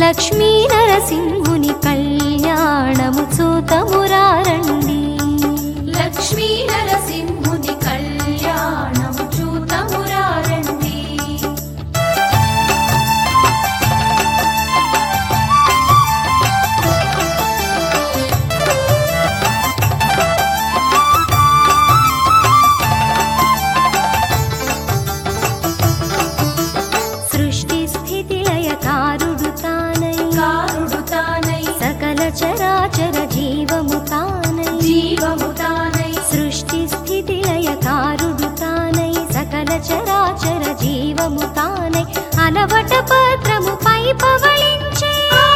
లక్ష్మీ నరసింహుని కళ్యాణము చూతమురారండి. లక్ష్మీ నరసింహుని కళ్యాణము చూతమురారండి. సృష్టి స్థితి లయకారుడు తానై సకల చరాచర జీవము తానై సృష్టి స్థితి లయకారుడు తానై సకల చరాచర జీవము తానై అలవట పత్రము పై పవళించే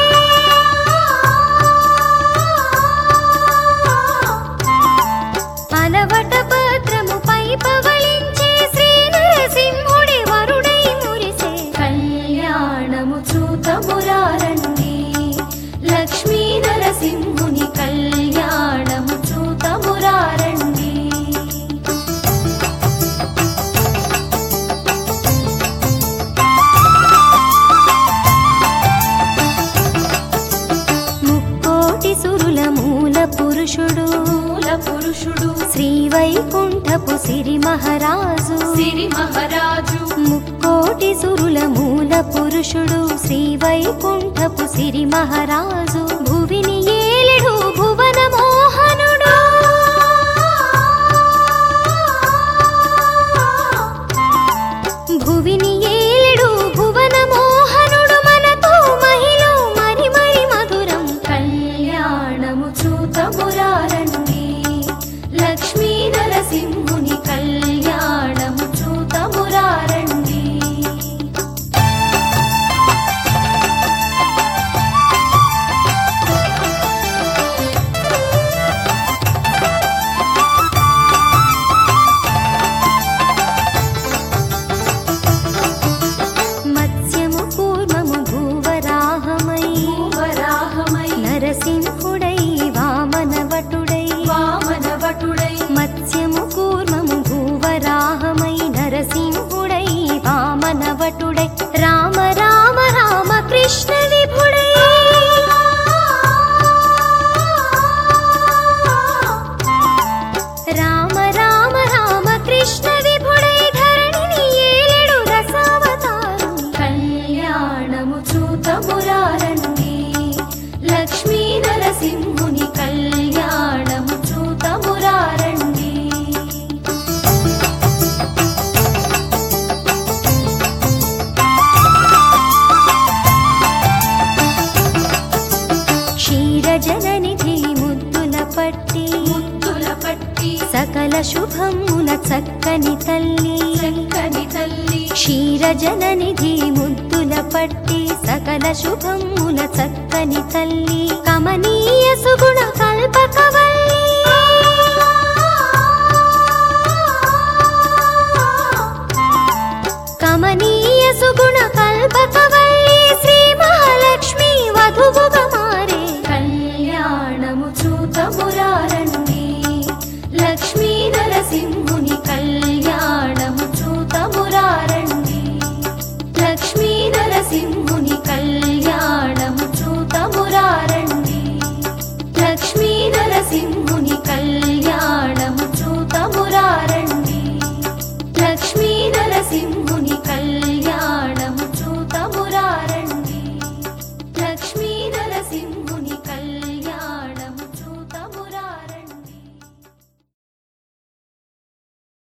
అలవట పత్రము పై పవళించే శ్రీ నరసింహుడి వరుడై మురిసే కళ్యాణము చూతమురారండి. లక్ష్మీ నరసింహుని కళ్యాణము చూతమురారండి. ముక్కోటి సురుల మూల పురుషుడు శ్రీ వైకుంఠపు సిరి మహారాజు ముక్కోటి సురుల మూల పురుషుడు శ్రీ వైకుంఠపు సిరి మహారాజు భువిని ఏలెడు భువన మోహనుడు భువిని ఏలెడు భువన మోహనుడు మనతో మహిళ మరి మరి మధురం కళ్యాణము చూతమురారండి. లక్ష్మీ నరసింహుని కళ్యాణము చూతమురారండి. మత్స్యము కూర్మము భూవరాహమై నరసింహుడై వామనవటుడై మత్స్యము కూర్మము భూవరాహమై నరసింహుడై వామనవటుడై రామ రామ రామ కృష్ణ విభుడై రామ రామ రామ కృష్ణ విభుడై ధరణిని ఏలెడు రసావతారం కళ్యాణము చూతమురారండి. లక్ష్మీ నరసింహుని కళ్యాణము చూతమురారండి. క్షీరజననిధి ముద్దుల పట్టి సకల శుభముల చక్కని తల్లి క్షీరజననిధి ముద్దుల పట్టి సకల శుభముల చక్కని తల్లి కమనీయ సుగుణ కల్పకవల్లి కమనీయ సుగుణ కల్పకవల్లి శ్రీ మహాలక్ష్మి వధువుగా మారే కళ్యాణము చూతమురారండి. లక్ష్మీ నరసింహుని కళ్యాణము చూతమురారండి. లక్ష్మీ నరసింహుని కళ్యాణము చూతమురారండి. లక్ష్మీ నరసింహుని కళ్యాణము చూతమురారండి. లక్ష్మీ నరసింహుని